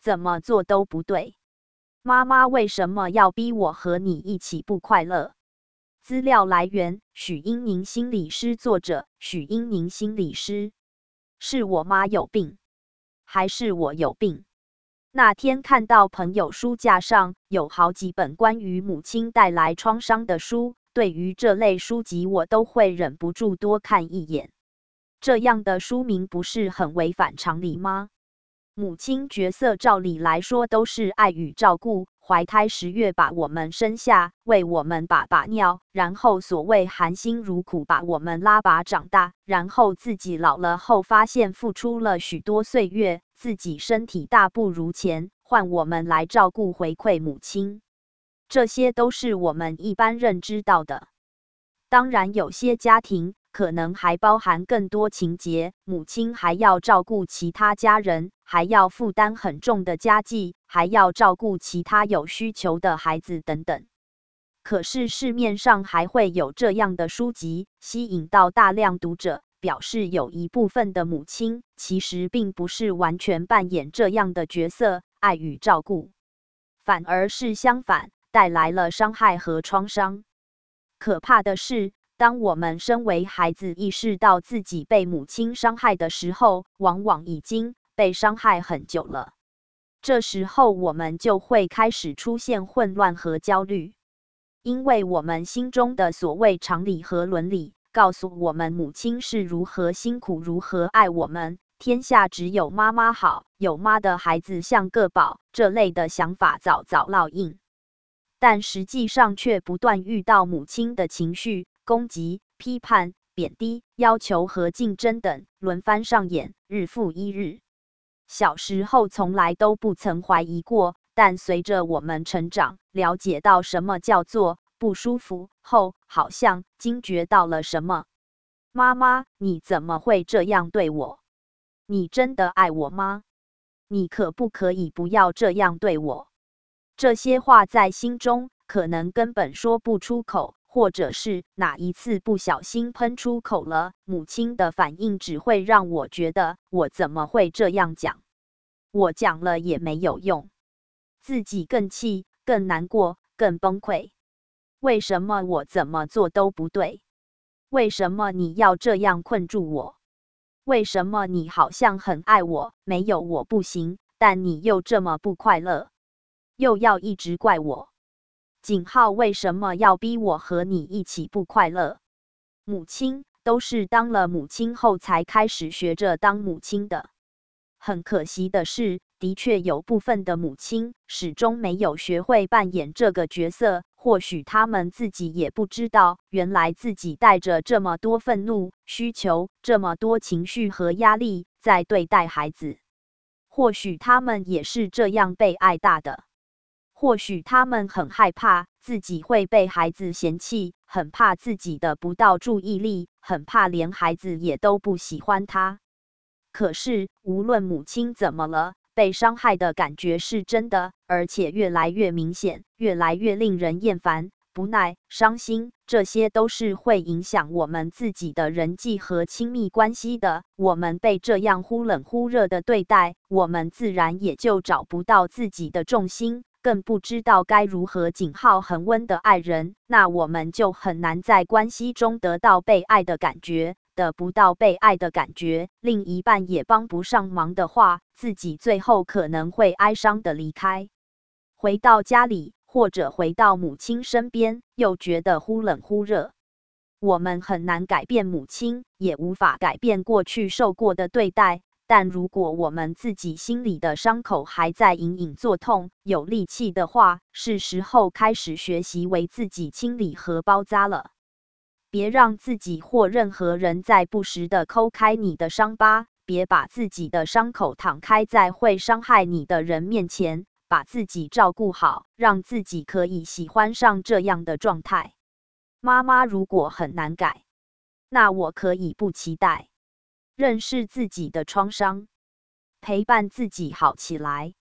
怎么做都不对。妈妈为什么要逼我和你一起不快乐？资料来源：许英宁心理师，作者：许英宁心理师。是我妈有病，还是我有病？那天看到朋友书架上有好几本关于母亲带来创伤的书，对于这类书籍我都会忍不住多看一眼。这样的书名不是很违反常理吗？母亲角色照理来说都是爱与照顾，怀胎10月把我们生下，为我们把尿，然后所谓含辛茹苦把我们拉拔长大，然后自己老了后发现付出了许多岁月，自己身体大不如前，换我们来照顾回馈母亲。这些都是我们一般认知到的。当然有些家庭可能还包含更多情节，母亲还要照顾其他家人，还要负担很重的家计，还要照顾其他有需求的孩子等等。可是市面上还会有这样的书籍，吸引到大量读者，表示有一部分的母亲其实并不是完全扮演这样的角色，爱与照顾，反而是相反，带来了伤害和创伤。可怕的是，当我们身为孩子意识到自己被母亲伤害的时候，往往已经被伤害很久了。这时候我们就会开始出现混乱和焦虑，因为我们心中的所谓常理和伦理，告诉我们母亲是如何辛苦，如何爱我们，天下只有妈妈好，有妈的孩子像个宝，这类的想法早早烙印。但实际上却不断遇到母亲的情绪攻击、批判、贬低、要求和竞争等轮番上演，日复一日。小时候从来都不曾怀疑过，但随着我们成长，了解到什么叫做不舒服后，好像惊觉到了什么。妈妈，你怎么会这样对我？你真的爱我吗？你可不可以不要这样对我？这些话在心中可能根本说不出口，或者是哪一次不小心喷出口了，母亲的反应只会让我觉得我怎么会这样讲？我讲了也没有用，自己更气、更难过、更崩溃。为什么我怎么做都不对？为什么你要这样困住我？为什么你好像很爱我，没有我不行，但你又这么不快乐？又要一直怪我，井号为什么要逼我和你一起不快乐？母亲都是当了母亲后才开始学着当母亲的。很可惜的是，的确有部分的母亲始终没有学会扮演这个角色，或许他们自己也不知道，原来自己带着这么多愤怒、需求，这么多情绪和压力在对待孩子。或许他们也是这样被爱大的。或许他们很害怕自己会被孩子嫌弃，很怕自己的不到注意力，很怕连孩子也都不喜欢他。可是，无论母亲怎么了，被伤害的感觉是真的，而且越来越明显，越来越令人厌烦、不耐、伤心，这些都是会影响我们自己的人际和亲密关系的。我们被这样忽冷忽热的对待，我们自然也就找不到自己的重心，更不知道该如何井号恒温的爱人，那我们就很难在关系中得到被爱的感觉。得不到被爱的感觉，另一半也帮不上忙的话，自己最后可能会哀伤的离开。回到家里，或者回到母亲身边，又觉得忽冷忽热。我们很难改变母亲，也无法改变过去受过的对待。但如果我们自己心里的伤口还在隐隐作痛，有力气的话，是时候开始学习为自己清理和包扎了。别让自己或任何人在不时地抠开你的伤疤，别把自己的伤口敞开在会伤害你的人面前，把自己照顾好，让自己可以喜欢上这样的状态。妈妈如果很难改，那我可以不期待。认识自己的创伤，陪伴自己好起来。